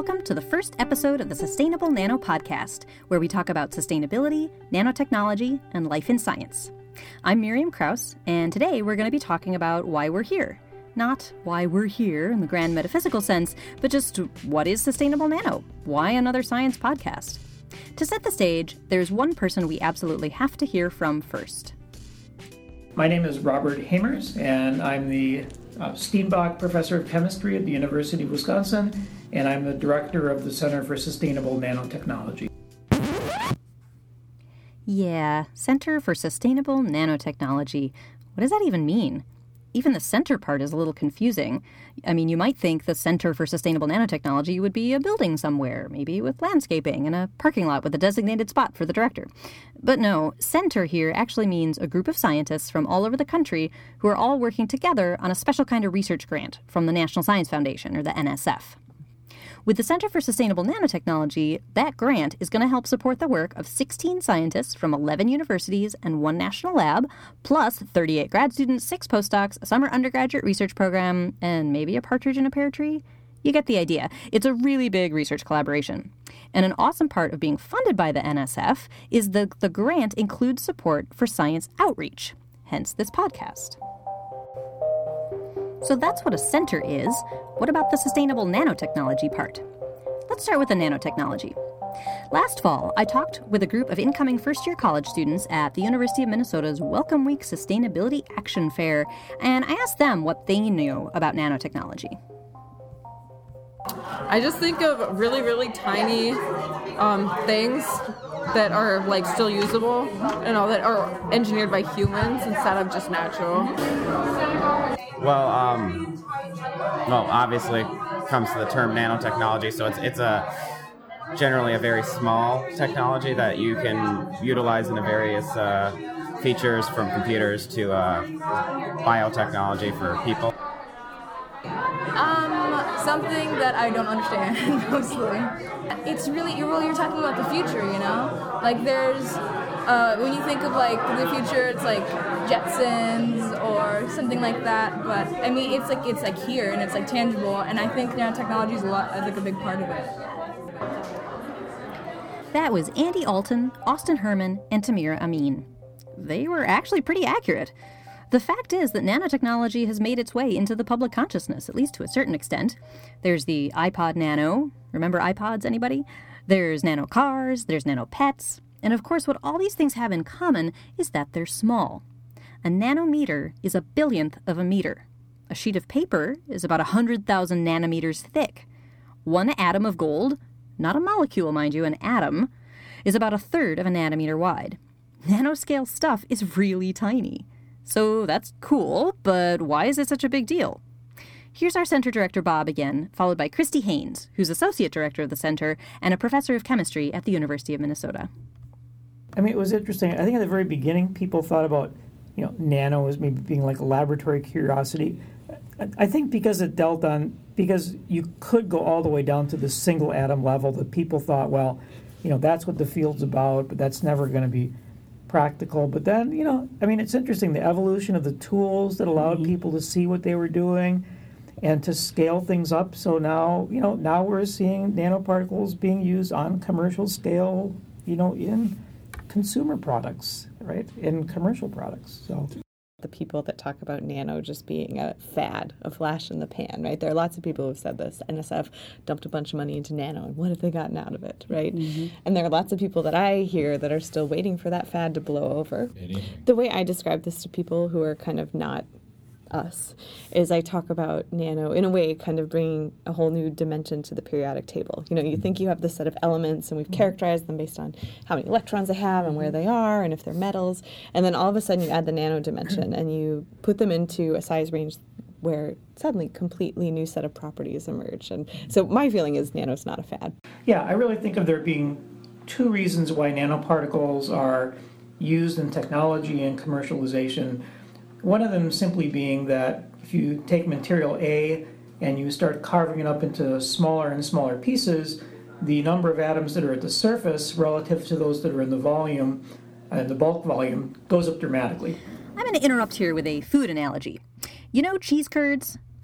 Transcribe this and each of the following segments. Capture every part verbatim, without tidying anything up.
Welcome to the first episode of the Sustainable Nano Podcast, where we talk about sustainability, nanotechnology, and life in science. I'm Miriam Krause, and today we're going to be talking about why we're here. Not why we're here in the grand metaphysical sense, but just what is sustainable nano? Why another science podcast? To set the stage, there's one person we absolutely have to hear from first. My name is Robert Hamers, and I'm the uh, Steenbach Professor of Chemistry at the University of Wisconsin, and I'm the Director of the Center for Sustainable Nanotechnology. Yeah, Center for Sustainable Nanotechnology. What does that even mean? Even the center part is a little confusing. I mean, you might think the Center for Sustainable Nanotechnology would be a building somewhere, maybe with landscaping and a parking lot with a designated spot for the director. But no, center here actually means a group of scientists from all over the country who are all working together on a special kind of research grant from the National Science Foundation, or the N S F. With the Center for Sustainable Nanotechnology, that grant is going to help support the work of sixteen scientists from eleven universities and one national lab, plus thirty-eight grad students, six postdocs, a summer undergraduate research program, and maybe a partridge in a pear tree. You get the idea. It's a really big research collaboration. And an awesome part of being funded by the N S F is that the grant includes support for science outreach, hence this podcast. So that's what a center is. What about the sustainable nanotechnology part? Let's start with the nanotechnology. Last fall, I talked with a group of incoming first-year college students at the University of Minnesota's Welcome Week Sustainability Action Fair, and I asked them what they knew about nanotechnology. I just think of really, really tiny um, things that are like still usable, you know, that are engineered by humans instead of just natural. Well, um, well, obviously comes to the term nanotechnology, so it's it's a generally a very small technology that you can utilize in the various uh, features, from computers to uh, biotechnology for people. Um, something that I don't understand, mostly. It's really, you're, really, you're talking about the future, you know? Like, there's, uh, when you think of, like, the future, it's like Jetsons or something like that, but, I mean, it's like, it's like here, and it's like tangible, and I think nanotechnology is a lot, like, a big part of it. That was Andy Alton, Austin Herman, and Tamira Amin. They were actually pretty accurate. The fact is that nanotechnology has made its way into the public consciousness, at least to a certain extent. There's the iPod Nano. Remember iPods, anybody? There's nano cars, there's nano pets. And of course, what all these things have in common is that they're small. A nanometer is a billionth of a meter. A sheet of paper is about one hundred thousand nanometers thick. One atom of gold, not a molecule, mind you, an atom, is about a third of a nanometer wide. Nanoscale stuff is really tiny. So that's cool, but why is it such a big deal? Here's our center director, Bob, again, followed by Christy Haynes, who's associate director of the center and a professor of chemistry at the University of Minnesota. I mean, it was interesting. I think at the very beginning, people thought about, you know, nano as maybe being like a laboratory curiosity. I think because it dealt on, because you could go all the way down to the single atom level, that people thought, well, you know, that's what the field's about, but that's never going to be practical. But then, you know, I mean, it's interesting, the evolution of the tools that allowed mm-hmm. people to see what they were doing and to scale things up. So now, you know, now we're seeing nanoparticles being used on commercial scale, you know, in consumer products, right, in commercial products. So the people that talk about nano just being a fad, a flash in the pan, right? There are lots of people who've said this. N S F dumped a bunch of money into nano, and what have they gotten out of it, right? Mm-hmm. And there are lots of people that I hear that are still waiting for that fad to blow over. The way I describe this to people who are kind of not us is I talk about nano in a way kind of bringing a whole new dimension to the periodic table. You know, you think you have this set of elements and we've characterized them based on how many electrons they have and where they are and if they're metals, and then all of a sudden you add the nano dimension and you put them into a size range where suddenly completely new set of properties emerge. And so my feeling is nano's not a fad. Yeah, I really think of there being two reasons why nanoparticles are used in technology and commercialization. One of them simply being that if you take material A and you start carving it up into smaller and smaller pieces, the number of atoms that are at the surface relative to those that are in the volume, uh, the bulk volume, goes up dramatically. I'm going to interrupt here with a food analogy. You know cheese curds?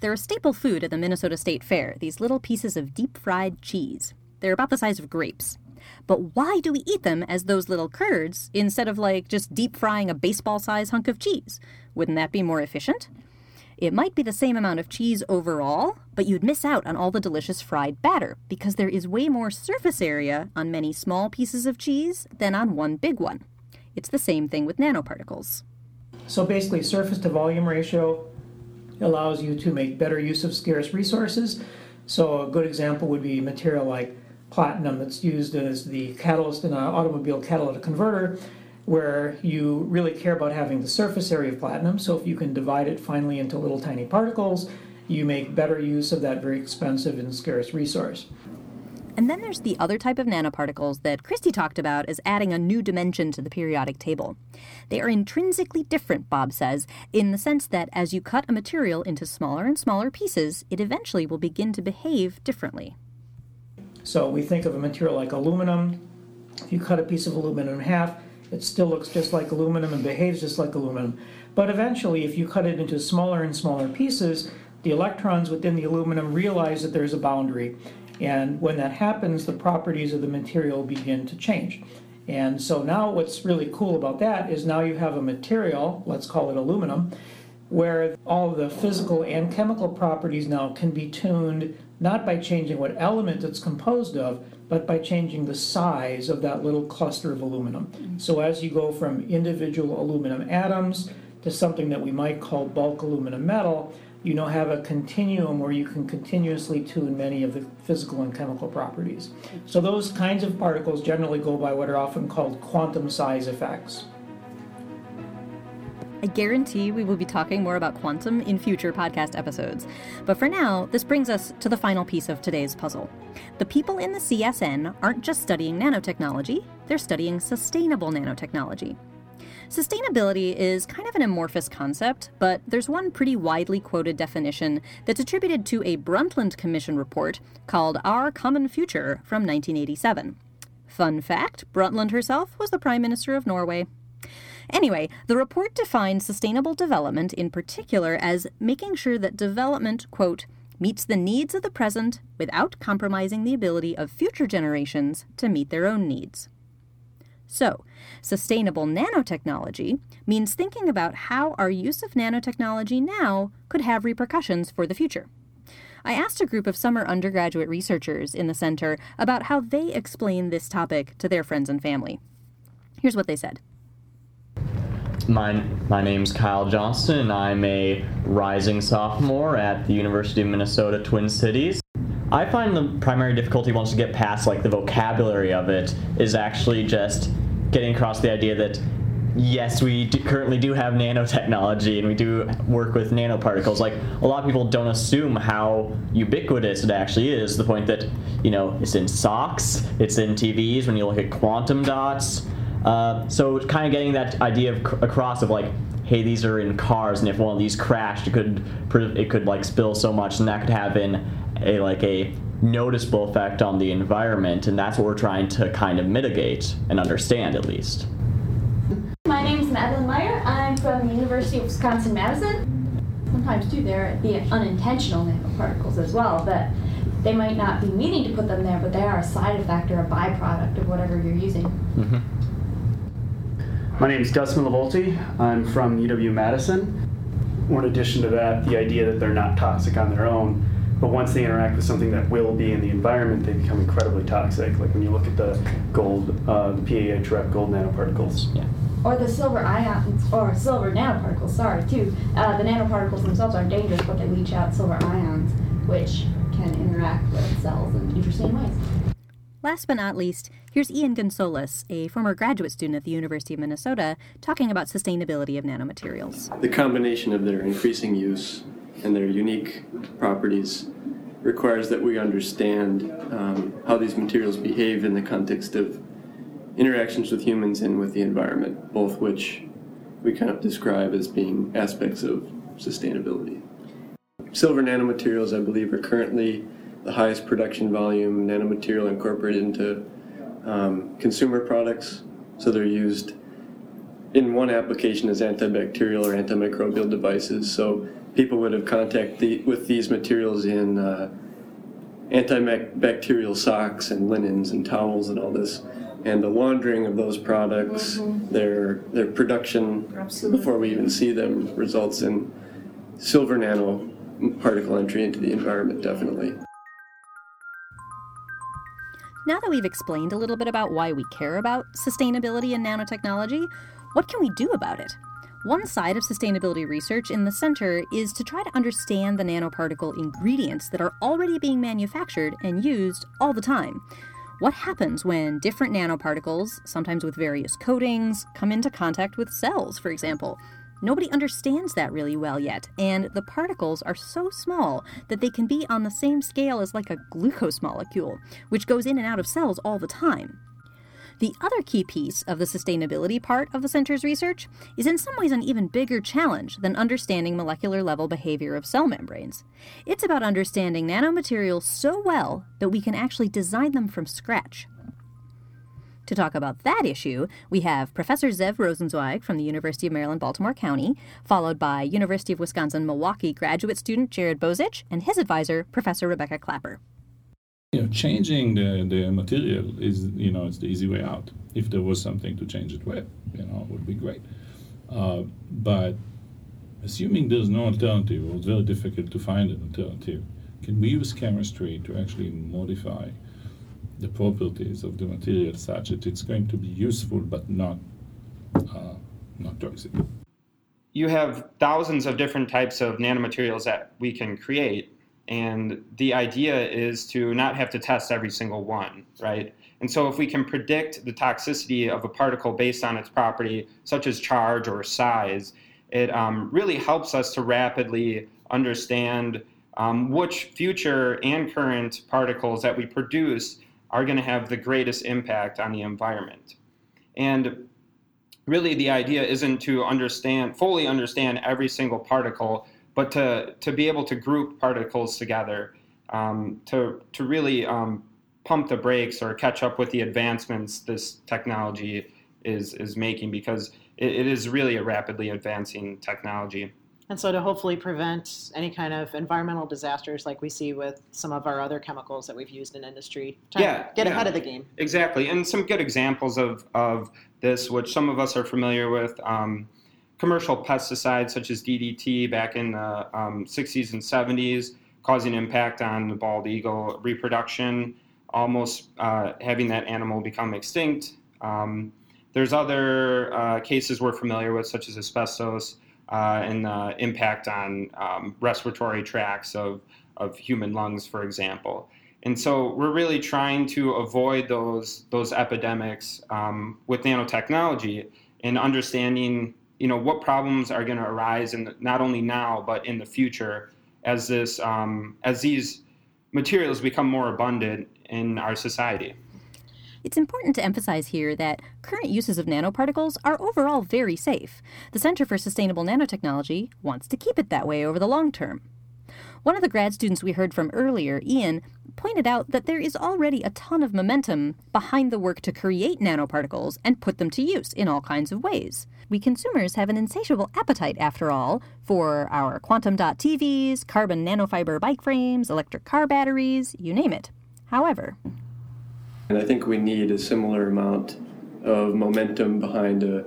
They're a staple food at the Minnesota State Fair, these little pieces of deep-fried cheese. They're about the size of grapes. But why do we eat them as those little curds instead of, like, just deep-frying a baseball-sized hunk of cheese? Wouldn't that be more efficient? It might be the same amount of cheese overall, but you'd miss out on all the delicious fried batter because there is way more surface area on many small pieces of cheese than on one big one. It's the same thing with nanoparticles. So basically, surface to volume ratio allows you to make better use of scarce resources. So a good example would be material like platinum that's used as the catalyst in an automobile catalytic converter, where you really care about having the surface area of platinum. So if you can divide it finely into little tiny particles, you make better use of that very expensive and scarce resource. And then there's the other type of nanoparticles that Christy talked about as adding a new dimension to the periodic table. They are intrinsically different, Bob says, in the sense that as you cut a material into smaller and smaller pieces, it eventually will begin to behave differently. So we think of a material like aluminum. If you cut a piece of aluminum in half, it still looks just like aluminum and behaves just like aluminum. But eventually, if you cut it into smaller and smaller pieces, the electrons within the aluminum realize that there's a boundary. And when that happens, the properties of the material begin to change. And so now what's really cool about that is now you have a material, let's call it aluminum, where all the physical and chemical properties now can be tuned not by changing what element it's composed of, but by changing the size of that little cluster of aluminum. So as you go from individual aluminum atoms to something that we might call bulk aluminum metal, you now have a continuum where you can continuously tune many of the physical and chemical properties. So those kinds of particles generally go by what are often called quantum size effects. I guarantee we will be talking more about quantum in future podcast episodes. But for now, this brings us to the final piece of today's puzzle. The people in the C S N aren't just studying nanotechnology, they're studying sustainable nanotechnology. Sustainability is kind of an amorphous concept, but there's one pretty widely quoted definition that's attributed to a Brundtland Commission report called Our Common Future from nineteen eighty-seven. Fun fact, Brundtland herself was the Prime Minister of Norway. Anyway, the report defines sustainable development in particular as making sure that development, quote, meets the needs of the present without compromising the ability of future generations to meet their own needs. So, sustainable nanotechnology means thinking about how our use of nanotechnology now could have repercussions for the future. I asked a group of summer undergraduate researchers in the center about how they explain this topic to their friends and family. Here's what they said. My, my name's Kyle Johnston, and I'm a rising sophomore at the University of Minnesota Twin Cities. I find the primary difficulty once you get past like the vocabulary of it is actually just getting across the idea that yes, we do currently do have nanotechnology and we do work with nanoparticles. Like, a lot of people don't assume how ubiquitous it actually is, to the point that, you know, it's in socks, it's in T Vs when you look at quantum dots. Uh, so kind of getting that idea of, across of like, hey, these are in cars, and if one of these crashed, it could it could like spill so much, and that could have in a like a noticeable effect on the environment, and that's what we're trying to kind of mitigate and understand, at least. My name is Madeline Meyer. I'm from the University of Wisconsin-Madison. Sometimes too there be unintentional nanoparticles as well, but they might not be meaning to put them there, but they are a side effect or a byproduct of whatever you're using. Mm-hmm. My name is Dustin Lavolti. I'm from U W-Madison. Well, in addition to that, the idea that they're not toxic on their own, but once they interact with something that will be in the environment, they become incredibly toxic. Like when you look at the gold, uh, the P A H R E P gold nanoparticles. Yeah. Or the silver ions, or silver nanoparticles, sorry, too. Uh, the nanoparticles themselves are dangerous, but they leach out silver ions, which can interact with cells in interesting ways. Last but not least, here's Ian Gonsolas, a former graduate student at the University of Minnesota, talking about sustainability of nanomaterials. The combination of their increasing use and their unique properties requires that we understand um, how these materials behave in the context of interactions with humans and with the environment, both which we kind of describe as being aspects of sustainability. Silver nanomaterials, I believe, are currently the highest production volume nanomaterial incorporated into um, consumer products. So they're used in one application as antibacterial or antimicrobial devices. So people would have contact the, with these materials in uh, antibacterial socks and linens and towels and all this. And the laundering of those products, mm-hmm. their their production Absolutely. Before we even see them, results in silver nanoparticle entry into the environment, definitely. Now that we've explained a little bit about why we care about sustainability and nanotechnology, what can we do about it? One side of sustainability research in the center is to try to understand the nanoparticle ingredients that are already being manufactured and used all the time. What happens when different nanoparticles, sometimes with various coatings, come into contact with cells, for example? Nobody understands that really well yet, and the particles are so small that they can be on the same scale as like a glucose molecule, which goes in and out of cells all the time. The other key piece of the sustainability part of the center's research is in some ways an even bigger challenge than understanding molecular level behavior of cell membranes. It's about understanding nanomaterials so well that we can actually design them from scratch. To talk about that issue, we have Professor Zev Rosenzweig from the University of Maryland, Baltimore County, followed by University of Wisconsin-Milwaukee graduate student Jared Bozich and his advisor, Professor Rebecca Clapper. You know, changing the, the material is, you know, it's the easy way out. If there was something to change it with, you know, it would be great. Uh, but assuming there's no alternative, or it's very difficult to find an alternative, can we use chemistry to actually modify the properties of the material such that it's going to be useful but not, uh, not toxic? You have thousands of different types of nanomaterials that we can create. And the idea is to not have to test every single one, right? And so if we can predict the toxicity of a particle based on its property, such as charge or size, it um, really helps us to rapidly understand um, which future and current particles that we produce are going to have the greatest impact on the environment. And really the idea isn't to understand, fully understand every single particle, but to, to be able to group particles together, um, to, to really um, pump the brakes or catch up with the advancements this technology is, is making, because it, it is really a rapidly advancing technology. And so to hopefully prevent any kind of environmental disasters like we see with some of our other chemicals that we've used in industry, trying yeah, to get yeah, ahead of the game. Exactly, and some good examples of, of this, which some of us are familiar with, um, commercial pesticides such as D D T back in the um, sixties and seventies, causing impact on the bald eagle reproduction, almost uh, having that animal become extinct. Um, there's other uh, cases we're familiar with, such as asbestos uh, and the impact on um, respiratory tracts of, of human lungs, for example. And so we're really trying to avoid those, those epidemics um, with nanotechnology and understanding, you know, what problems are going to arise in the, not only now but in the future as this um, as these materials become more abundant in our society. It's important to emphasize here that current uses of nanoparticles are overall very safe. The Center for Sustainable Nanotechnology wants to keep it that way over the long term. One of the grad students we heard from earlier, Ian, pointed out that there is already a ton of momentum behind the work to create nanoparticles and put them to use in all kinds of ways. We consumers have an insatiable appetite, after all, for our quantum dot T Vs, carbon nanofiber bike frames, electric car batteries, you name it. However, and I think we need a similar amount of momentum behind a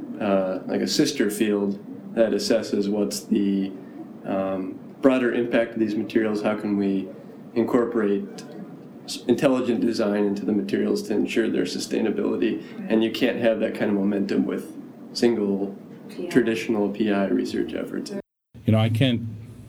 uh, like a sister field that assesses what's the um, broader impact of these materials. How can we incorporate intelligent design into the materials to ensure their sustainability? And you can't have that kind of momentum with single traditional P I research efforts. You know, I can't,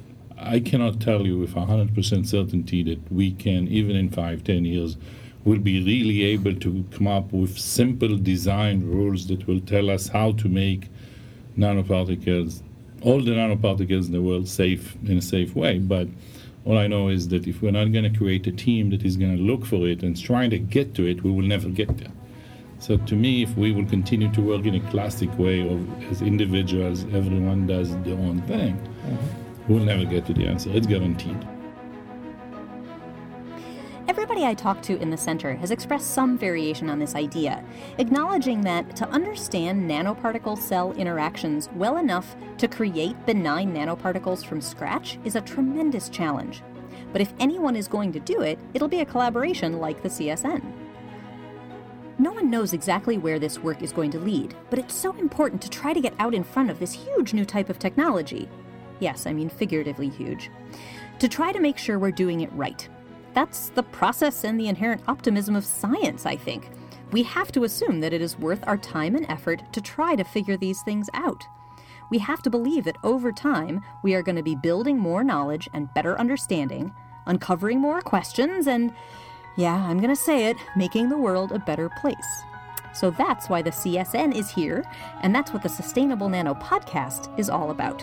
I cannot tell you with one hundred percent certainty that we can, even in five, ten years, will be really able to come up with simple design rules that will tell us how to make nanoparticles, all the nanoparticles in the world, safe in a safe way. But all I know is that if we're not going to create a team that is going to look for it and trying to get to it, we will never get there. So to me, if we will continue to work in a classic way of as individuals, everyone does their own thing, mm-hmm. we'll never get to the answer. It's guaranteed. everybody I talked to in the center has expressed some variation on this idea, acknowledging that to understand nanoparticle-cell interactions well enough to create benign nanoparticles from scratch is a tremendous challenge. But if anyone is going to do it, it'll be a collaboration like the C S N. No one knows exactly where this work is going to lead, but it's so important to try to get out in front of this huge new type of technology. Yes, I mean figuratively huge. To try to make sure we're doing it right. That's the process and the inherent optimism of science, I think. We have to assume that it is worth our time and effort to try to figure these things out. We have to believe that over time, we are going to be building more knowledge and better understanding, uncovering more questions, and, yeah, I'm going to say it, making the world a better place. So that's why the C S N is here, and that's what the Sustainable Nano podcast is all about.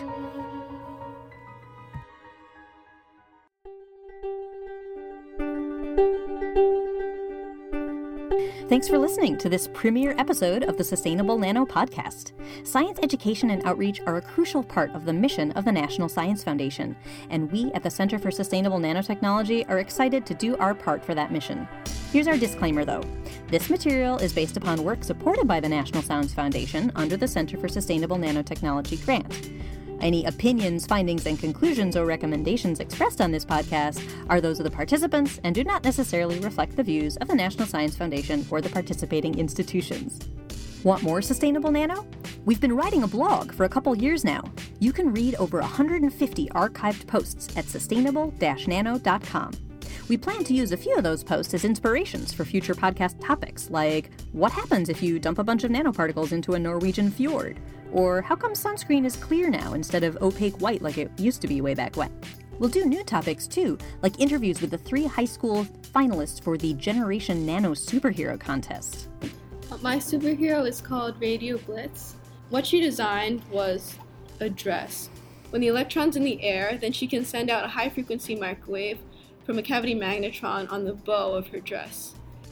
Thanks for listening to this premiere episode of the Sustainable Nano podcast. Science education and outreach are a crucial part of the mission of the National Science Foundation, and we at the Center for Sustainable Nanotechnology are excited to do our part for that mission. Here's our disclaimer, though. This material is based upon work supported by the National Science Foundation under the Center for Sustainable Nanotechnology grant. Any opinions, findings, and conclusions or recommendations expressed on this podcast are those of the participants and do not necessarily reflect the views of the National Science Foundation or the participating institutions. Want more Sustainable Nano? We've been writing a blog for a couple years now. You can read over one hundred fifty archived posts at sustainable dash nano dot com. We plan to use a few of those posts as inspirations for future podcast topics, like what happens if you dump a bunch of nanoparticles into a Norwegian fjord? Or how come sunscreen is clear now instead of opaque white like it used to be way back when? We'll do new topics too, like interviews with the three high school finalists for the Generation Nano Superhero Contest. My superhero is called Radio Blitz. What she designed was a dress. When the electron's in the air, then she can send out a high-frequency microwave from a cavity magnetron on the bow of her dress.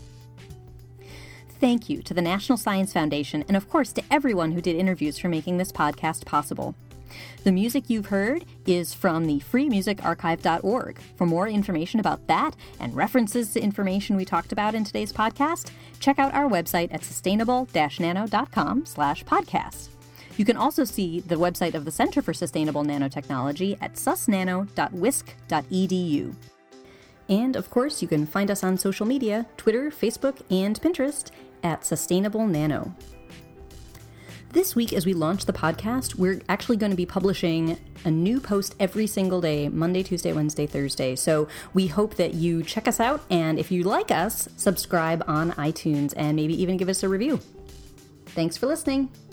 Thank you to the National Science Foundation and, of course, to everyone who did interviews for making this podcast possible. The music you've heard is from the free music archive dot org. For more information about that and references to information we talked about in today's podcast, check out our website at sustainable dash nano dot com slash podcast. You can also see the website of the Center for Sustainable Nanotechnology at susnano dot wisc dot e d u. And, of course, you can find us on social media, Twitter, Facebook, and Pinterest at Sustainable Nano. This week, as we launch the podcast, we're actually going to be publishing a new post every single day, Monday, Tuesday, Wednesday, Thursday. So we hope that you check us out, and if you like us, subscribe on iTunes and maybe even give us a review. Thanks for listening.